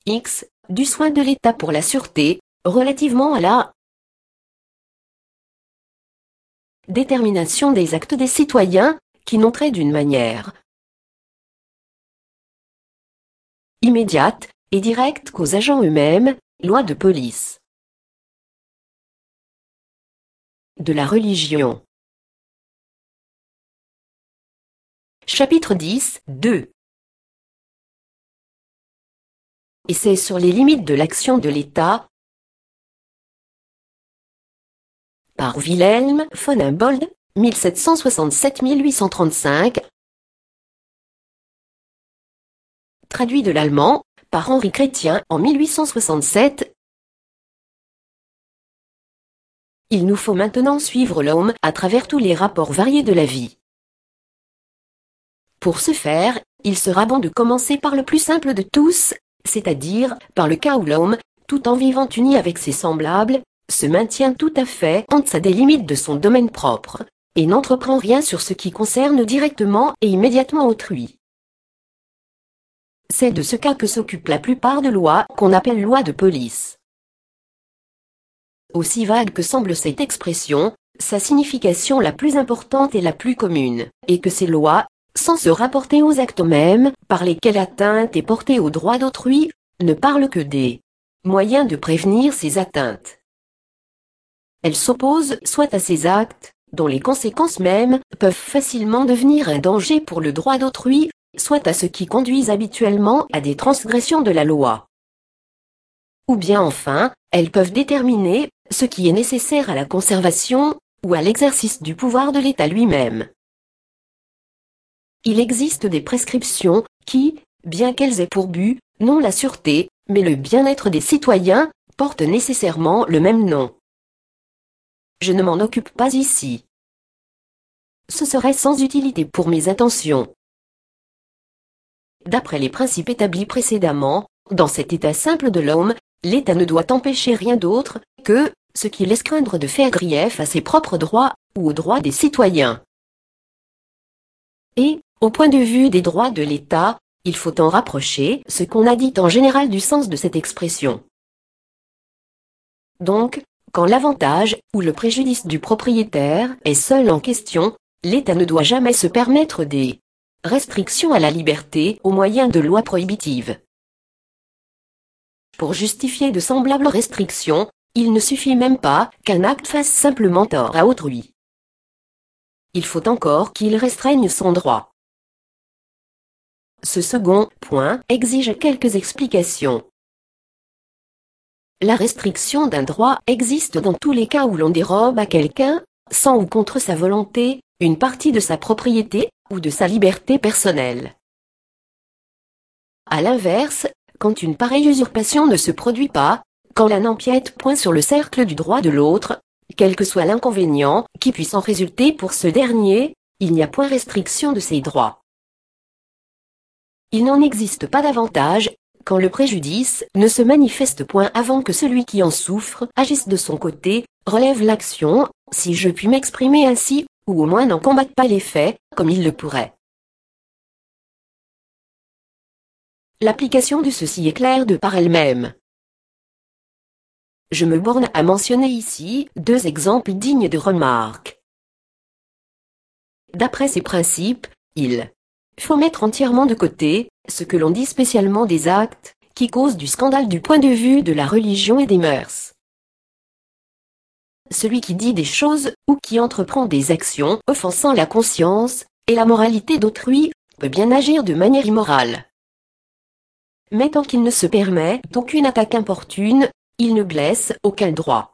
X, du soin de l'État pour la sûreté, relativement à la détermination des actes des citoyens, qui n'ont trait d'une manière immédiate et directe qu'aux agents eux-mêmes, loi de police. De la religion. Chapitre 10, 2. Essai sur les limites de l'action de l'État, par Wilhelm von Humboldt, 1767-1835. Traduit de l'allemand, par Henri Chrétien en 1867. Il nous faut maintenant suivre l'homme à travers tous les rapports variés de la vie. Pour ce faire, il sera bon de commencer par le plus simple de tous, c'est-à-dire par le cas où l'homme, tout en vivant uni avec ses semblables, se maintient tout à fait en deçà des limites de son domaine propre, et n'entreprend rien sur ce qui concerne directement et immédiatement autrui. C'est de ce cas que s'occupent la plupart de lois qu'on appelle lois de police. Aussi vague que semble cette expression, sa signification la plus importante et la plus commune est que ces lois, sans se rapporter aux actes mêmes par lesquels atteinte est portée aux droits d'autrui, ne parlent que des moyens de prévenir ces atteintes. Elles s'opposent soit à ces actes, dont les conséquences mêmes peuvent facilement devenir un danger pour le droit d'autrui, soit à ceux qui conduisent habituellement à des transgressions de la loi. Ou bien enfin, elles peuvent déterminer ce qui est nécessaire à la conservation ou à l'exercice du pouvoir de l'État lui-même. Il existe des prescriptions qui, bien qu'elles aient pour but, non la sûreté, mais le bien-être des citoyens, portent nécessairement le même nom. Je ne m'en occupe pas ici. Ce serait sans utilité pour mes intentions. D'après les principes établis précédemment, dans cet état simple de l'homme, l'État ne doit empêcher rien d'autre que ce qui laisse craindre de faire grief à ses propres droits ou aux droits des citoyens. Et, au point de vue des droits de l'État, il faut en rapprocher ce qu'on a dit en général du sens de cette expression. Donc, quand l'avantage ou le préjudice du propriétaire est seul en question, l'État ne doit jamais se permettre des restrictions à la liberté au moyen de lois prohibitives. Pour justifier de semblables restrictions, il ne suffit même pas qu'un acte fasse simplement tort à autrui. Il faut encore qu'il restreigne son droit. Ce second point exige quelques explications. La restriction d'un droit existe dans tous les cas où l'on dérobe à quelqu'un, sans ou contre sa volonté, une partie de sa propriété ou de sa liberté personnelle. À l'inverse, quand une pareille usurpation ne se produit pas, quand l'un n'empiète point sur le cercle du droit de l'autre, quel que soit l'inconvénient qui puisse en résulter pour ce dernier, il n'y a point restriction de ses droits. Il n'en existe pas davantage, quand le préjudice ne se manifeste point avant que celui qui en souffre agisse de son côté, relève l'action, si je puis m'exprimer ainsi, ou au moins n'en combatte pas les faits, comme il le pourrait. L'application de ceci est claire de par elle-même. Je me borne à mentionner ici deux exemples dignes de remarque. D'après ces principes, il faut mettre entièrement de côté ce que l'on dit spécialement des actes qui causent du scandale du point de vue de la religion et des mœurs. Celui qui dit des choses ou qui entreprend des actions offensant la conscience et la moralité d'autrui peut bien agir de manière immorale. Mais tant qu'il ne se permet aucune attaque importune, il ne blesse aucun droit.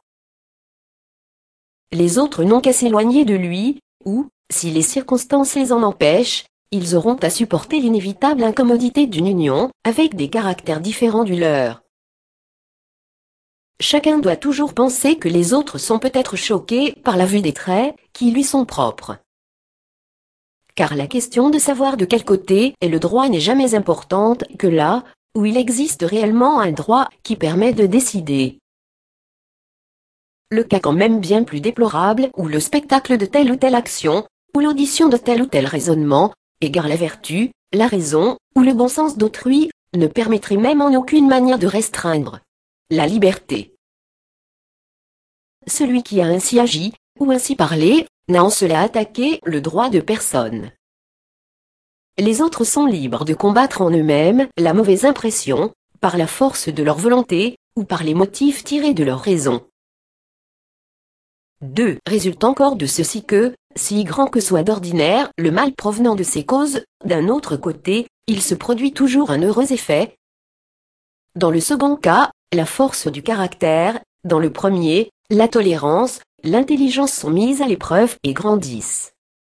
Les autres n'ont qu'à s'éloigner de lui, ou, si les circonstances les en empêchent, ils auront à supporter l'inévitable incommodité d'une union avec des caractères différents du leur. Chacun doit toujours penser que les autres sont peut-être choqués par la vue des traits qui lui sont propres. Car la question de savoir de quel côté est le droit n'est jamais importante que là où il existe réellement un droit qui permet de décider. Le cas quand même bien plus déplorable où le spectacle de telle ou telle action, ou l'audition de tel ou tel raisonnement, égare la vertu, la raison, ou le bon sens d'autrui, ne permettrait même en aucune manière de restreindre la liberté. Celui qui a ainsi agi, ou ainsi parlé, n'a en cela attaqué le droit de personne. Les autres sont libres de combattre en eux-mêmes la mauvaise impression, par la force de leur volonté, ou par les motifs tirés de leur raison. 2. Résulte encore de ceci que, si grand que soit d'ordinaire le mal provenant de ces causes, d'un autre côté, il se produit toujours un heureux effet. Dans le second cas, la force du caractère, dans le premier, la tolérance, l'intelligence sont mises à l'épreuve et grandissent.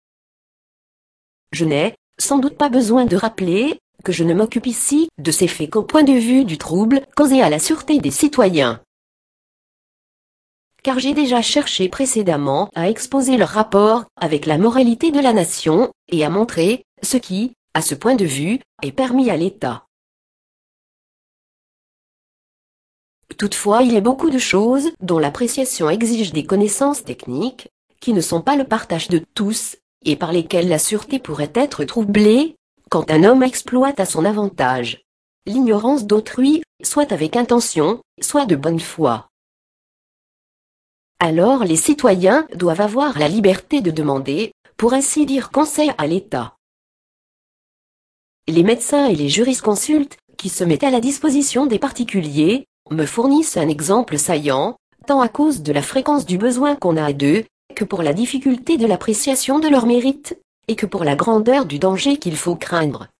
Je n'ai, sans doute pas besoin de rappeler, que je ne m'occupe ici de ces faits qu'au point de vue du trouble causé à la sûreté des citoyens. Car j'ai déjà cherché précédemment à exposer leur rapport avec la moralité de la nation, et à montrer ce qui, à ce point de vue, est permis à l'État. Toutefois, il y a beaucoup de choses dont l'appréciation exige des connaissances techniques, qui ne sont pas le partage de tous, et par lesquelles la sûreté pourrait être troublée, quand un homme exploite à son avantage l'ignorance d'autrui, soit avec intention, soit de bonne foi. Alors les citoyens doivent avoir la liberté de demander, pour ainsi dire, conseil à l'État. Les médecins et les jurisconsultes, qui se mettent à la disposition des particuliers, me fournissent un exemple saillant, tant à cause de la fréquence du besoin qu'on a d'eux, que pour la difficulté de l'appréciation de leur mérite, et que pour la grandeur du danger qu'il faut craindre.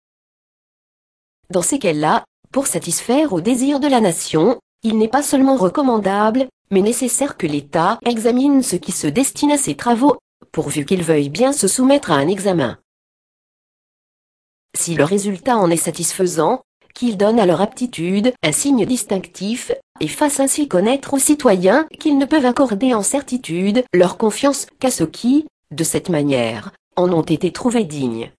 Dans ces cas-là, pour satisfaire aux désirs de la nation, il n'est pas seulement recommandable, mais nécessaire que l'État examine ceux qui se destinent à ces travaux, pourvu qu'ils veuillent bien se soumettre à un examen. Si le résultat en est satisfaisant, qu'ils donnent à leur aptitude un signe distinctif, et fassent ainsi connaître aux citoyens qu'ils ne peuvent accorder en certitude leur confiance qu'à ceux qui, de cette manière, en ont été trouvés dignes.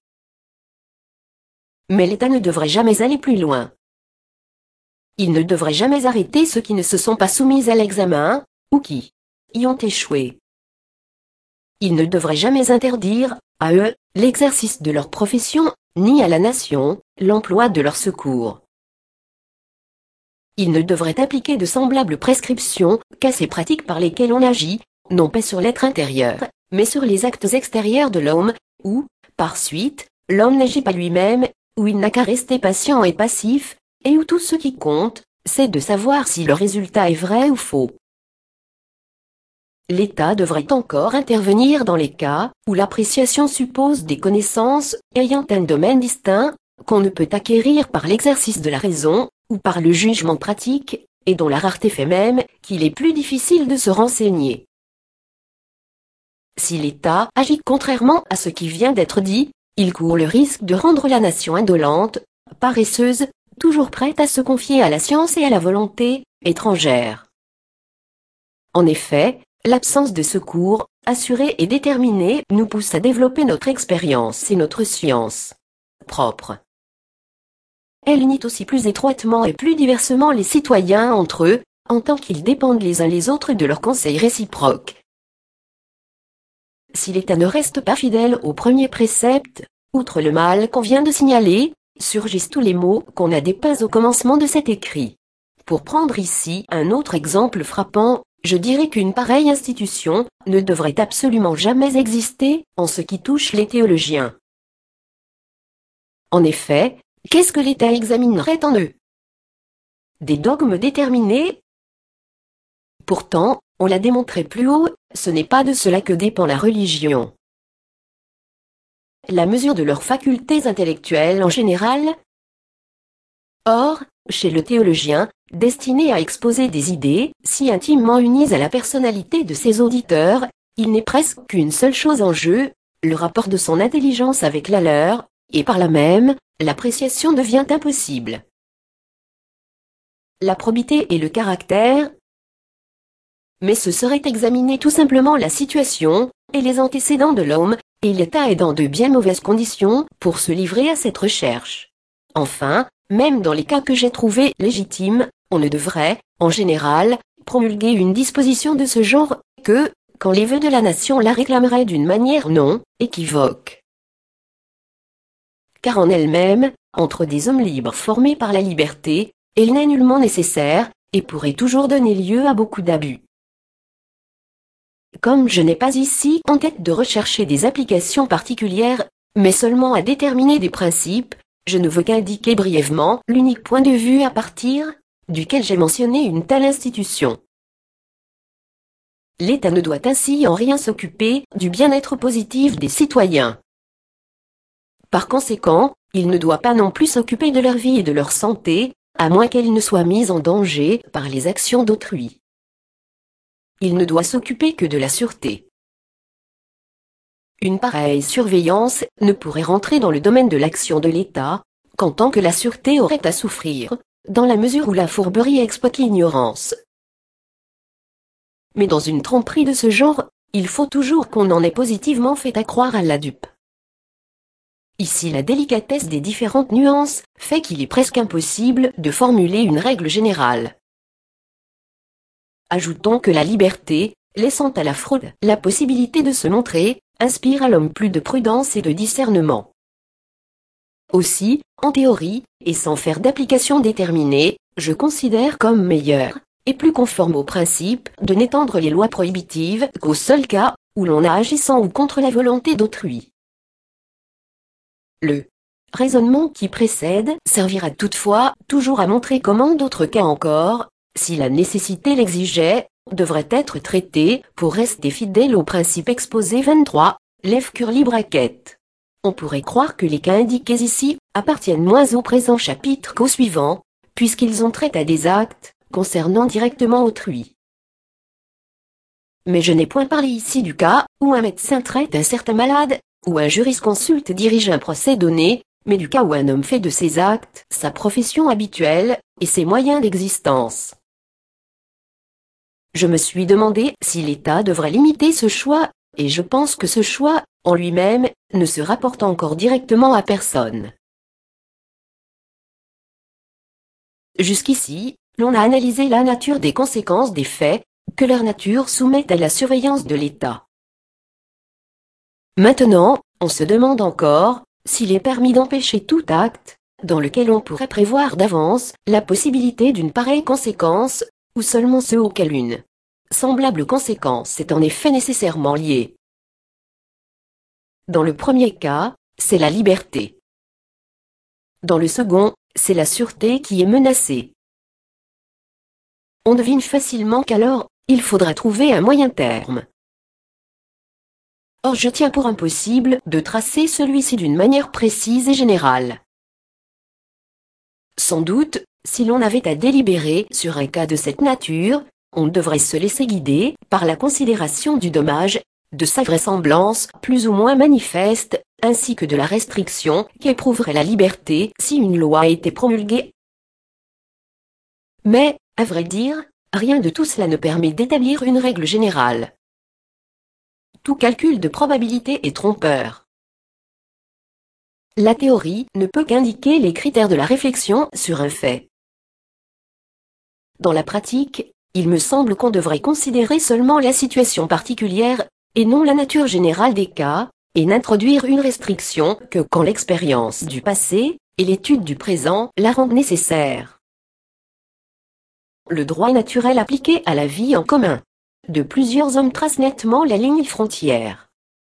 Mais l'État ne devrait jamais aller plus loin. Il ne devrait jamais arrêter ceux qui ne se sont pas soumis à l'examen, ou qui y ont échoué. Il ne devrait jamais interdire, à eux, l'exercice de leur profession, ni à la nation, l'emploi de leurs secours. Il ne devrait appliquer de semblables prescriptions qu'à ces pratiques par lesquelles on agit, non pas sur l'être intérieur, mais sur les actes extérieurs de l'homme, où, par suite, l'homme n'agit pas lui-même, où il n'a qu'à rester patient et passif, et où tout ce qui compte, c'est de savoir si le résultat est vrai ou faux. L'État devrait encore intervenir dans les cas où l'appréciation suppose des connaissances ayant un domaine distinct, qu'on ne peut acquérir par l'exercice de la raison, ou par le jugement pratique, et dont la rareté fait même qu'il est plus difficile de se renseigner. Si l'État agit contrairement à ce qui vient d'être dit, il court le risque de rendre la nation indolente, paresseuse, toujours prête à se confier à la science et à la volonté étrangère. En effet, l'absence de secours, assurée et déterminée, nous pousse à développer notre expérience et notre science propre. Elle unit aussi plus étroitement et plus diversement les citoyens entre eux, en tant qu'ils dépendent les uns les autres de leurs conseils réciproques. Si l'État ne reste pas fidèle au premier précepte, outre le mal qu'on vient de signaler, surgissent tous les maux qu'on a dépeints au commencement de cet écrit. Pour prendre ici un autre exemple frappant, je dirais qu'une pareille institution ne devrait absolument jamais exister en ce qui touche les théologiens. En effet, qu'est-ce que l'État examinerait en eux? Des dogmes déterminés? Pourtant, on l'a démontré plus haut, ce n'est pas de cela que dépend la religion. La mesure de leurs facultés intellectuelles en général. Or, chez le théologien, destiné à exposer des idées si intimement unies à la personnalité de ses auditeurs, il n'est presque qu'une seule chose en jeu, le rapport de son intelligence avec la leur, et par là même, l'appréciation devient impossible. La probité et le caractère. Mais ce serait examiner tout simplement la situation, et les antécédents de l'homme, et l'État est dans de bien mauvaises conditions pour se livrer à cette recherche. Enfin, même dans les cas que j'ai trouvés légitimes, on ne devrait, en général, promulguer une disposition de ce genre, que, quand les vœux de la nation la réclameraient d'une manière non équivoque. Car en elle-même, entre des hommes libres formés par la liberté, elle n'est nullement nécessaire, et pourrait toujours donner lieu à beaucoup d'abus. Comme je n'ai pas ici en tête de rechercher des applications particulières, mais seulement à déterminer des principes, je ne veux qu'indiquer brièvement l'unique point de vue à partir duquel j'ai mentionné une telle institution. L'État ne doit ainsi en rien s'occuper du bien-être positif des citoyens. Par conséquent, il ne doit pas non plus s'occuper de leur vie et de leur santé, à moins qu'elles ne soient mises en danger par les actions d'autrui. Il ne doit s'occuper que de la sûreté. Une pareille surveillance ne pourrait rentrer dans le domaine de l'action de l'État, qu'en tant que la sûreté aurait à souffrir, dans la mesure où la fourberie exploite l'ignorance. Mais dans une tromperie de ce genre, il faut toujours qu'on en ait positivement fait accroire à la dupe. Ici la délicatesse des différentes nuances fait qu'il est presque impossible de formuler une règle générale. Ajoutons que la liberté, laissant à la fraude la possibilité de se montrer, inspire à l'homme plus de prudence et de discernement. Aussi, en théorie, et sans faire d'application déterminée, je considère comme meilleur, et plus conforme au principe, de n'étendre les lois prohibitives qu'au seul cas où l'on a agissant ou contre la volonté d'autrui. Le raisonnement qui précède servira toutefois toujours à montrer comment d'autres cas encore, si la nécessité l'exigeait, devraient être traités pour rester fidèles au principe exposé 23, lève curly bracket. On pourrait croire que les cas indiqués ici appartiennent moins au présent chapitre qu'au suivant, puisqu'ils ont trait à des actes concernant directement autrui. Mais je n'ai point parlé ici du cas où un médecin traite un certain malade, ou un jurisconsulte dirige un procès donné, mais du cas où un homme fait de ses actes sa profession habituelle et ses moyens d'existence. Je me suis demandé si l'État devrait limiter ce choix, et je pense que ce choix, en lui-même, ne se rapporte encore directement à personne. Jusqu'ici, l'on a analysé la nature des conséquences des faits, que leur nature soumet à la surveillance de l'État. Maintenant, on se demande encore s'il est permis d'empêcher tout acte, dans lequel on pourrait prévoir d'avance la possibilité d'une pareille conséquence, ou seulement ceux auxquels une semblable conséquence est en effet nécessairement liée. Dans le premier cas, c'est la liberté. Dans le second, c'est la sûreté qui est menacée. On devine facilement qu'alors, il faudra trouver un moyen terme. Or je tiens pour impossible de tracer celui-ci d'une manière précise et générale. Sans doute, si l'on avait à délibérer sur un cas de cette nature, on devrait se laisser guider par la considération du dommage, de sa vraisemblance plus ou moins manifeste, ainsi que de la restriction qu'éprouverait la liberté si une loi était promulguée. Mais, à vrai dire, rien de tout cela ne permet d'établir une règle générale. Tout calcul de probabilité est trompeur. La théorie ne peut qu'indiquer les critères de la réflexion sur un fait. Dans la pratique, il me semble qu'on devrait considérer seulement la situation particulière, et non la nature générale des cas, et n'introduire une restriction que quand l'expérience du passé et l'étude du présent la rendent nécessaire. Le droit naturel appliqué à la vie en commun de plusieurs hommes trace nettement la ligne frontière.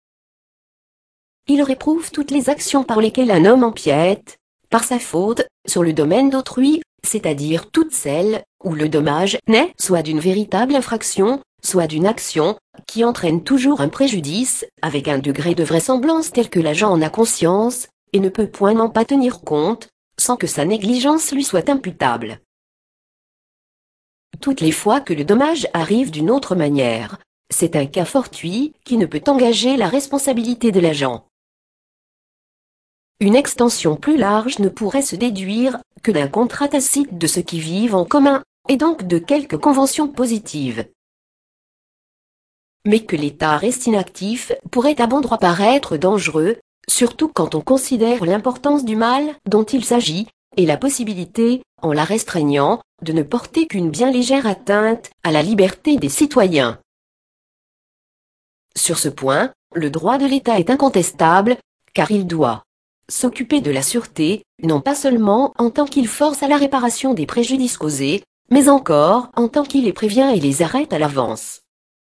Il réprouve toutes les actions par lesquelles un homme empiète, par sa faute, sur le domaine d'autrui, c'est-à-dire toutes celles où le dommage naît soit d'une véritable infraction, soit d'une action qui entraîne toujours un préjudice, avec un degré de vraisemblance tel que l'agent en a conscience, et ne peut point n'en pas tenir compte, sans que sa négligence lui soit imputable. Toutes les fois que le dommage arrive d'une autre manière, c'est un cas fortuit qui ne peut engager la responsabilité de l'agent. Une extension plus large ne pourrait se déduire que d'un contrat tacite de ceux qui vivent en commun, et donc de quelques conventions positives. Mais que l'État reste inactif pourrait à bon droit paraître dangereux, surtout quand on considère l'importance du mal dont il s'agit, et la possibilité, en la restreignant, de ne porter qu'une bien légère atteinte à la liberté des citoyens. Sur ce point, le droit de l'État est incontestable, car il doit s'occuper de la sûreté, non pas seulement en tant qu'il force à la réparation des préjudices causés, mais encore en tant qu'il les prévient et les arrête à l'avance.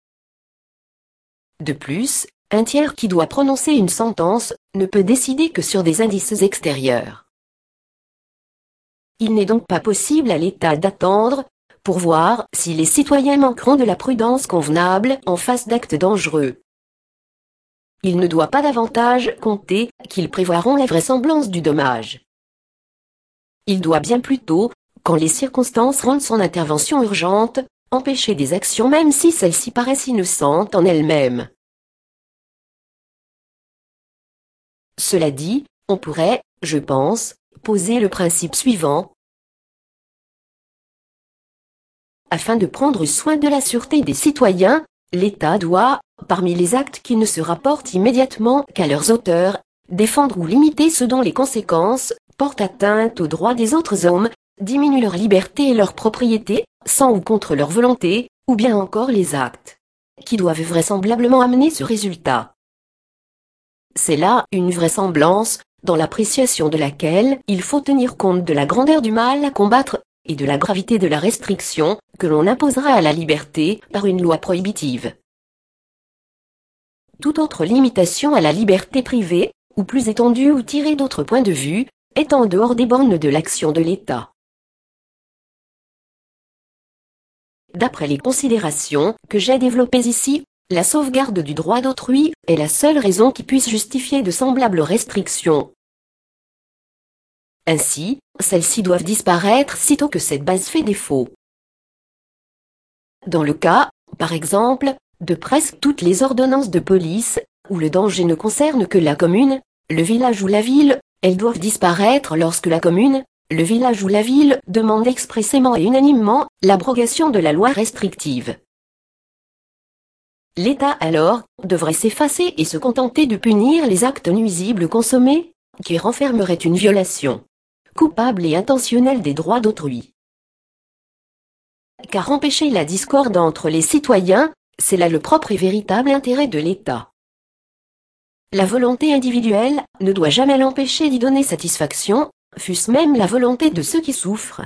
De plus, un tiers qui doit prononcer une sentence ne peut décider que sur des indices extérieurs. Il n'est donc pas possible à l'État d'attendre pour voir si les citoyens manqueront de la prudence convenable en face d'actes dangereux. Il ne doit pas davantage compter qu'ils prévoiront la vraisemblance du dommage. Il doit bien plutôt, quand les circonstances rendent son intervention urgente, empêcher des actions même si celles-ci paraissent innocentes en elles-mêmes. Cela dit, on pourrait, je pense, poser le principe suivant. Afin de prendre soin de la sûreté des citoyens, l'État doit, parmi les actes qui ne se rapportent immédiatement qu'à leurs auteurs, défendre ou limiter ceux dont les conséquences portent atteinte aux droits des autres hommes, diminuent leur liberté et leur propriété, sans ou contre leur volonté, ou bien encore les actes qui doivent vraisemblablement amener ce résultat. C'est là une vraisemblance, dans l'appréciation de laquelle il faut tenir compte de la grandeur du mal à combattre et de la gravité de la restriction que l'on imposera à la liberté par une loi prohibitive. Toute autre limitation à la liberté privée, ou plus étendue ou tirée d'autres points de vue, est en dehors des bornes de l'action de l'État. D'après les considérations que j'ai développées ici, la sauvegarde du droit d'autrui est la seule raison qui puisse justifier de semblables restrictions. Ainsi, celles-ci doivent disparaître sitôt que cette base fait défaut. Dans le cas, par exemple, de presque toutes les ordonnances de police, où le danger ne concerne que la commune, le village ou la ville, elles doivent disparaître lorsque la commune, le village ou la ville demande expressément et unanimement l'abrogation de la loi restrictive. L'État alors devrait s'effacer et se contenter de punir les actes nuisibles consommés, qui renfermeraient une violation coupable et intentionnelle des droits d'autrui. Car empêcher la discorde entre les citoyens, c'est là le propre et véritable intérêt de l'État. La volonté individuelle ne doit jamais l'empêcher d'y donner satisfaction, fût-ce même la volonté de ceux qui souffrent.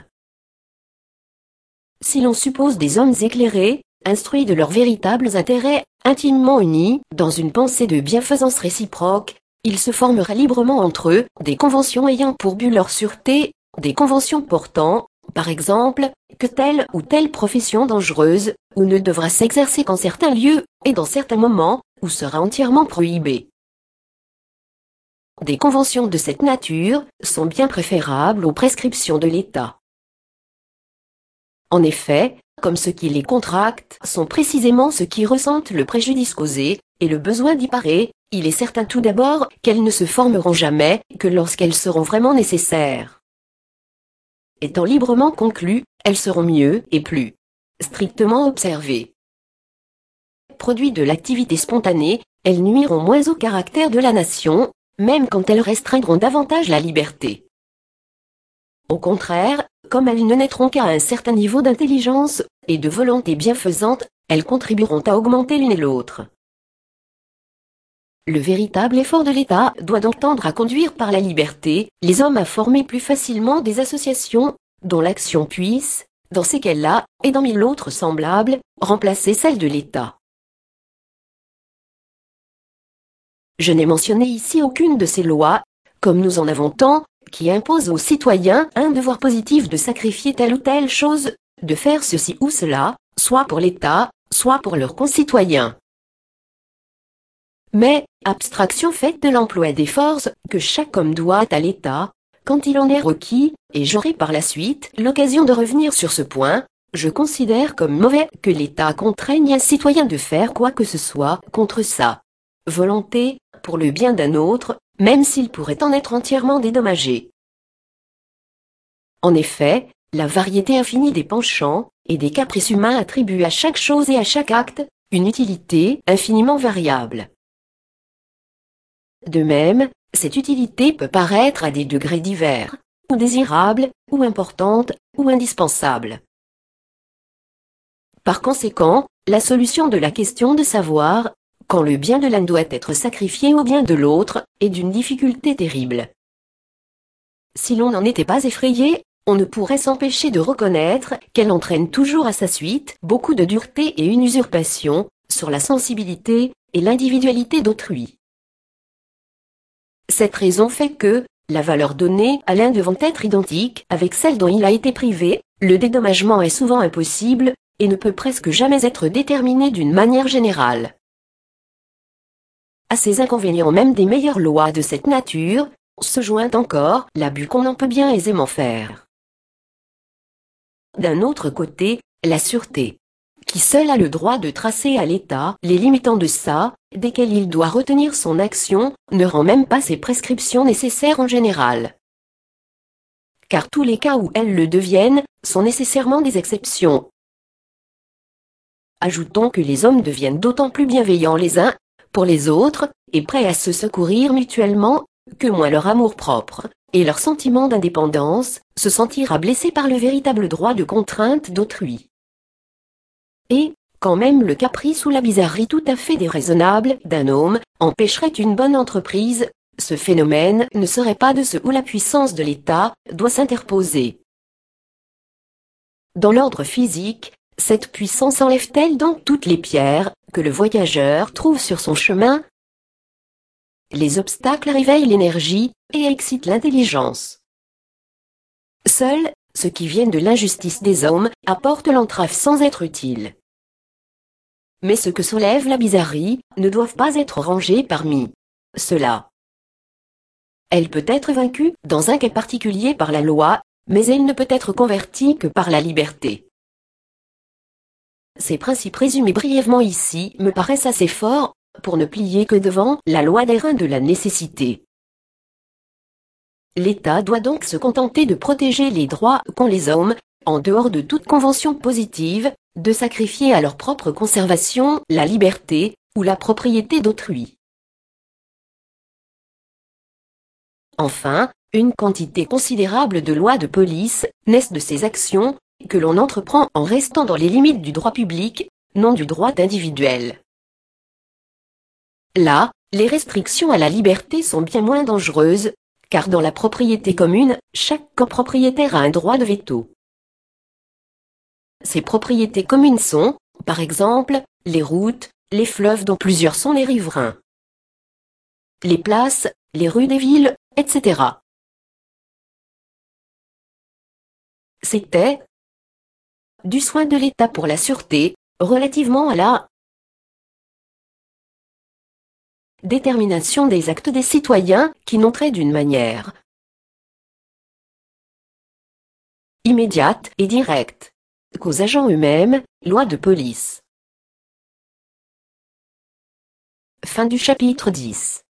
Si l'on suppose des hommes éclairés, instruits de leurs véritables intérêts, intimement unis, dans une pensée de bienfaisance réciproque, il se formera librement entre eux des conventions ayant pour but leur sûreté, des conventions portant, par exemple, que telle ou telle profession dangereuse, ou ne devra s'exercer qu'en certains lieux, et dans certains moments, ou sera entièrement prohibée. Des conventions de cette nature sont bien préférables aux prescriptions de l'État. En effet, comme ceux qui les contractent sont précisément ceux qui ressentent le préjudice causé, et le besoin d'y parer, il est certain tout d'abord qu'elles ne se formeront jamais que lorsqu'elles seront vraiment nécessaires. Étant librement conclues, elles seront mieux et plus strictement observées. Produit de l'activité spontanée, elles nuiront moins au caractère de la nation, même quand elles restreindront davantage la liberté. Au contraire, comme elles ne naîtront qu'à un certain niveau d'intelligence et de volonté bienfaisante, elles contribueront à augmenter l'une et l'autre. Le véritable effort de l'État doit donc tendre à conduire par la liberté les hommes à former plus facilement des associations, dont l'action puisse, dans ces cas-là, et dans mille autres semblables, remplacer celle de l'État. Je n'ai mentionné ici aucune de ces lois, comme nous en avons tant, qui imposent aux citoyens un devoir positif de sacrifier telle ou telle chose, de faire ceci ou cela, soit pour l'État, soit pour leurs concitoyens. Mais, abstraction faite de l'emploi des forces que chaque homme doit à l'État, quand il en est requis, et j'aurai par la suite l'occasion de revenir sur ce point, je considère comme mauvais que l'État contraigne un citoyen de faire quoi que ce soit contre sa volonté, pour le bien d'un autre, même s'il pourrait en être entièrement dédommagé. En effet, la variété infinie des penchants et des caprices humains attribue à chaque chose et à chaque acte une utilité infiniment variable. De même, cette utilité peut paraître à des degrés divers, ou désirable, ou importante, ou indispensable. Par conséquent, la solution de la question de savoir quand le bien de l'un doit être sacrifié au bien de l'autre est d'une difficulté terrible. Si l'on n'en était pas effrayé, on ne pourrait s'empêcher de reconnaître qu'elle entraîne toujours à sa suite beaucoup de dureté et une usurpation sur la sensibilité et l'individualité d'autrui. Cette raison fait que, la valeur donnée à l'un devant être identique avec celle dont il a été privé, le dédommagement est souvent impossible, et ne peut presque jamais être déterminé d'une manière générale. À ces inconvénients même des meilleures lois de cette nature, se joint encore l'abus qu'on en peut bien aisément faire. D'un autre côté, la sûreté, qui seule a le droit de tracer à l'État les limites en deçà, desquels il doit retenir son action, ne rend même pas ses prescriptions nécessaires en général. Car tous les cas où elles le deviennent, sont nécessairement des exceptions. Ajoutons que les hommes deviennent d'autant plus bienveillants les uns pour les autres, et prêts à se secourir mutuellement, que moins leur amour-propre, et leur sentiment d'indépendance, se sentira blessé par le véritable droit de contrainte d'autrui. Et, quand même le caprice ou la bizarrerie tout à fait déraisonnable d'un homme empêcherait une bonne entreprise, ce phénomène ne serait pas de ce où la puissance de l'État doit s'interposer. Dans l'ordre physique, cette puissance enlève-t-elle donc toutes les pierres que le voyageur trouve sur son chemin? Les obstacles réveillent l'énergie et excitent l'intelligence. Seuls, ceux qui viennent de l'injustice des hommes apportent l'entrave sans être utiles. Mais ceux que soulève la bizarrerie ne doivent pas être rangés parmi ceux-là. Elle peut être vaincue dans un cas particulier par la loi, mais elle ne peut être convertie que par la liberté. Ces principes résumés brièvement ici me paraissent assez forts pour ne plier que devant la loi des reins de la nécessité. L'État doit donc se contenter de protéger les droits qu'ont les hommes, en dehors de toute convention positive, de sacrifier à leur propre conservation la liberté ou la propriété d'autrui. Enfin, une quantité considérable de lois de police naissent de ces actions que l'on entreprend en restant dans les limites du droit public, non du droit individuel. Là, les restrictions à la liberté sont bien moins dangereuses, car dans la propriété commune, chaque copropriétaire a un droit de veto. Ces propriétés communes sont, par exemple, les routes, les fleuves dont plusieurs sont les riverains, les places, les rues des villes, etc. C'était du soin de l'État pour la sûreté, relativement à la détermination des actes des citoyens qui n'ont trait d'une manière immédiate et directe qu'aux agents eux-mêmes, loi de police. Fin du chapitre 10.